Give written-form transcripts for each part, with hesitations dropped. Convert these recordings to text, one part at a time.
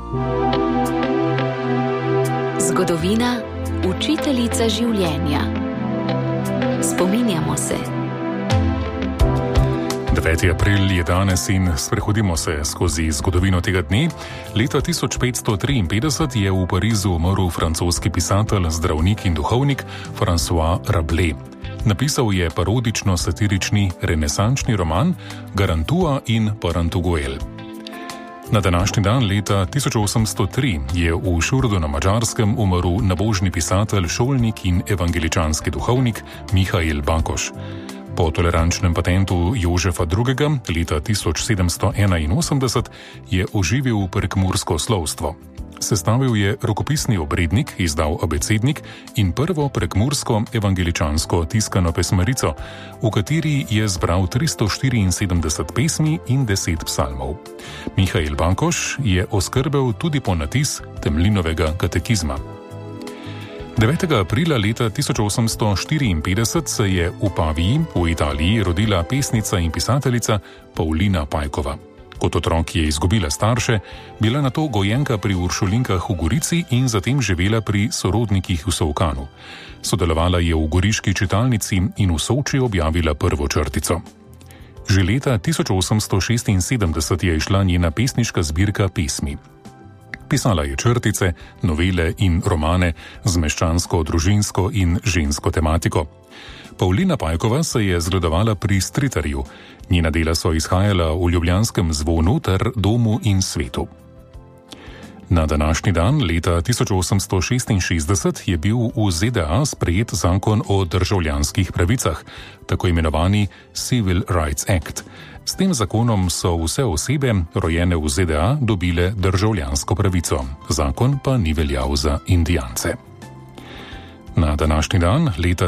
Zgodovina, učiteljica življenja. Spominjamo se. 9. april je danes in sprehodimo se skozi zgodovino tega dne. Leta 1553 je v Parizu umrl francoski pisatelj, zdravnik in duhovnik François Rabelais. Napisal je parodično-satirični renesančni roman Garantua in Parantuguel. Na današnji dan leta 1803 je v Šurdu na Madžarskem umrl nabožni pisatelj, šolnik in evangeličanski duhovnik Mihail Bakoš. Po tolerančnem patentu Jožefa II. Leta 1781 je oživil prekmursko slovstvo. Sestavil je rokopisni obrednik, izdal abecednik in prvo prekmursko evangeličansko tiskano pesmarico, v kateri je zbral 374 pesmi in 10 psalmov. Mihail Bakoš je oskrbel tudi ponatis Temlinovega katekizma. 9. aprila leta 1854 se je v Paviji v Italiji rodila pesnica in pisateljica Paulina Pajkova. Kot otrok je izgubila starše, bila nato gojenka pri uršulinkah v Gorici in zatem živela pri sorodnikih v Solkanu. Sodelovala je v goriški čitalnici in v Soči objavila prvo črtico. Že leta 1876 je izšla njena pesniška zbirka pesmi. Pisala je črtice, novele in romane z meščansko, družinsko in žensko tematiko. Paulina Pajkova se je zgledovala pri Stritarju. Njena dela so izhajala v Ljubljanskem zvonu ter Domu in svetu. Na današnji dan, leta 1866, je bil v ZDA sprejet zakon o državljanskih pravicah, tako imenovani Civil Rights Act. S tem zakonom so vse osebe, rojene v ZDA, dobile državljansko pravico. Zakon pa ni veljal za Indijance. Na današnji dan, leta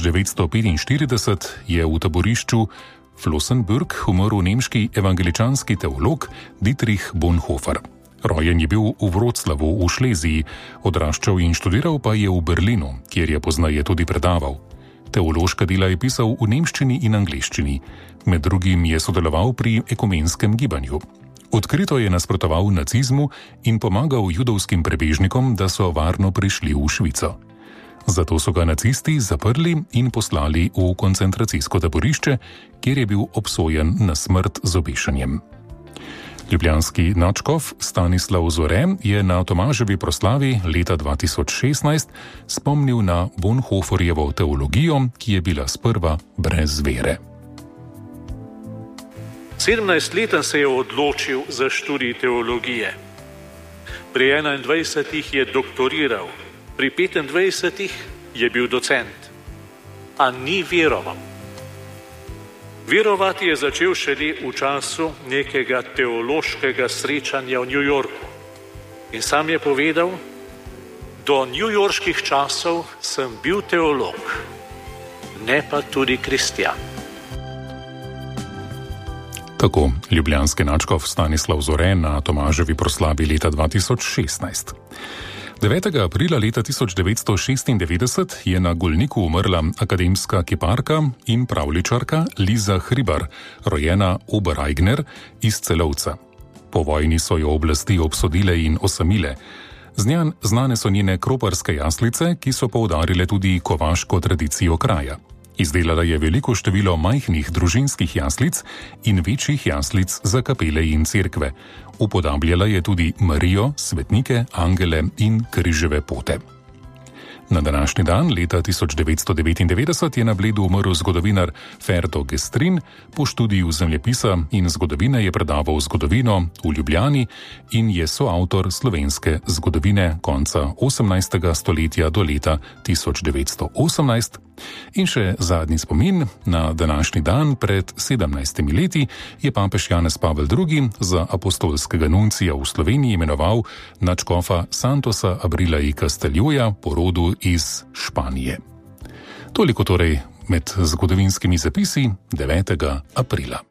1945, je v taborišču Flossenbürg umrl nemški evangeličanski teolog Dietrich Bonhoeffer. Rojen je bil v Wroclawu v Šleziji, odraščal in študiral pa je v Berlinu, kjer je pozneje tudi predaval. Teološka dela je pisal v nemščini in angleščini. Med drugim je sodeloval pri ekumenskem gibanju. Odkrito je nasprotoval nacizmu in pomagal judovskim prebežnikom, da so varno prišli v Švico. Zato so ga nacisti zaprli in poslali v koncentracijsko taborišče, kjer je bil obsojen na smrt z obešanjem. Ljubljanski nadškof Stanislav Zore je na Tomaževi proslavi leta 2016 spomnil na Bonhoefferjevo teologijo, ki je bila sprva brez vere. 17 se je odločil za študij teologije. Pri 21 je doktoriral, pri 25 je bil docent, a ni veroval. Verovati je začel šele v času nekega teološkega srečanja v New Yorku. In sam je povedal, do newyorških časov sem bil teolog, ne pa tudi kristjan. Tako ljubljanski nadškof Stanislav Zore na Tomaževi proslavi leta 2016. 9. aprila leta 1996 je na Golniku umrla akademska kiparka in pravljičarka Liza Hribar, rojena Obereigner iz Celovca. Po vojni so jo oblasti obsodile in osamile. Z njo znane so njene kroparske jaslice, ki so poudarile tudi kovaško tradicijo kraja. Izdelala je veliko število majhnih družinskih jaslic in večjih jaslic za kapele in cerkve. Upodabljala je tudi Marijo, svetnike, angele in križeve pote. Na današnji dan, leta 1999, je na Bledu umrl zgodovinar Ferdo Gestrin. Po študiju zemljepisa in zgodovine je predaval zgodovino v Ljubljani in je soavtor slovenske zgodovine konca 18. stoletja do leta 1918. In še zadnji spomin, na današnji dan pred 17 leti je papež Janez Pavel II. Za apostolskega nuncija v Sloveniji imenoval nadškofa Santosa Abrila i Casteljoja po rodu iz Španije. Toliko torej med zgodovinskimi zapisi 9. aprila.